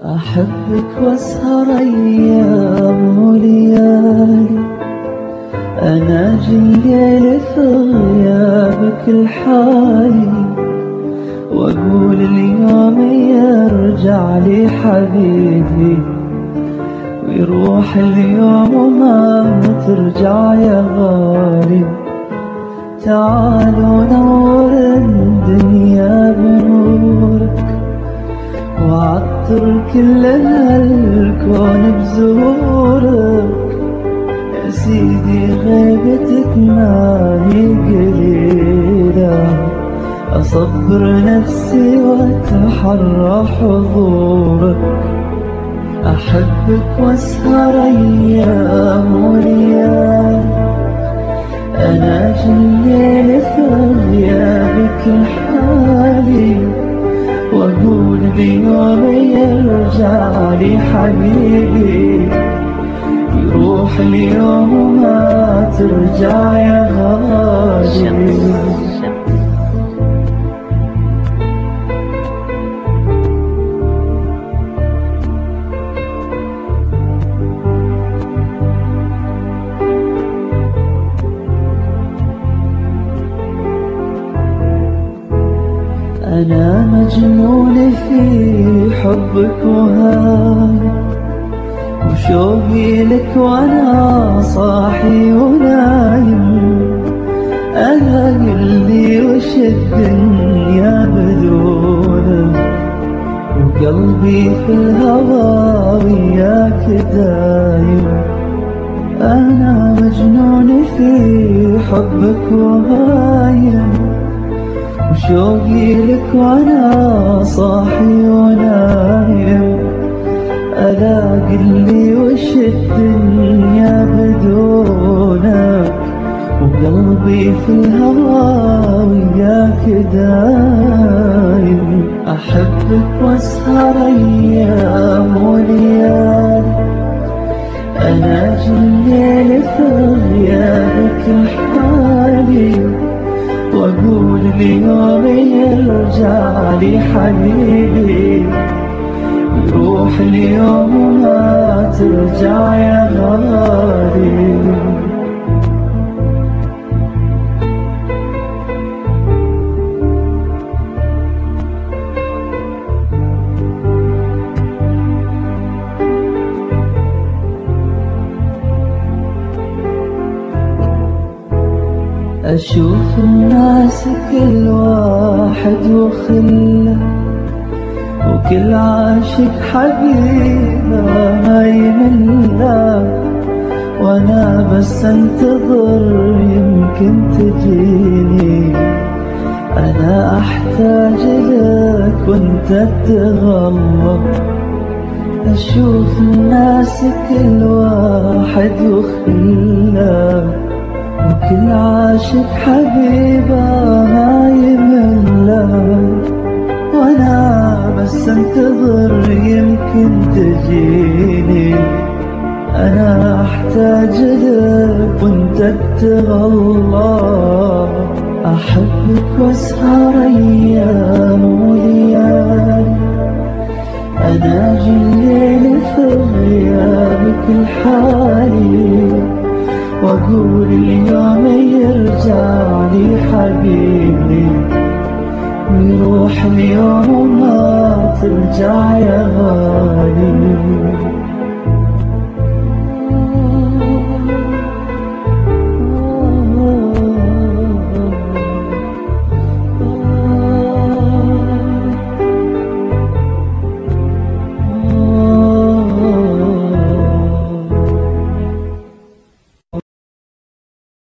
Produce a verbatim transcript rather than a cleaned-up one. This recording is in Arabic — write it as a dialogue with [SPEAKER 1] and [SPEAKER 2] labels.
[SPEAKER 1] أحبك واسهر أيام وليالي، أناجي الليل في غيابك الحالي، وأقول اليوم يرجع لي حبيبي، ويروح اليوم وما ترجع يا غالي. تعالوا نور الدنيا بنورك، وعطر كل هالكون بزهورك. يا سيدي غيبتك ما هي قليلة، أصبر نفسي وأتحرى حضورك. أحبك واسهر أيام وليالي، أناجي الليل في غيابك الحالي، وأقول بيوم يرجع لي حبيبي، يروح اليوم وما ترجع يا غالي. أنا مجنون في حبك وهاي، وشوقي لك وأنا صاحي ونايم. أنا قلبي وش الدنيا بدونك، وقلبي في الهوى وياك دايم. أنا مجنون في حبك وهايم، وشوقي لك وأنا صاحي ونايم. ألا قلي وش الدنيا بدونك، وقلبي في الهوى وياك دايم. أحبك واسهر أيام وليالي، أناجي الليل في غيابك الحالي، وأقول اليوم يرجع لي حبيبي، يروح اليوم وما ترجع يا غالي. أشوف الناس كل واحد وخله، وكل عاشق حبيبه ما يمله، وأنا بس انتظر يمكن تجيني. أنا أحتاج لك وانت تغلب. أشوف الناس كل واحد وخله، وكل عاشق حبيبه ما يمله، وأنا بس انتظر يمكن تجيني. أنا أحتاج لك وانت تغلى. أحبك واسهر أيام وليالي، أناجي الليل في غيابك الحالي، وأقول اليوم يرجع لي حبيبي، ويروح اليوم وما ترجع يا غالي.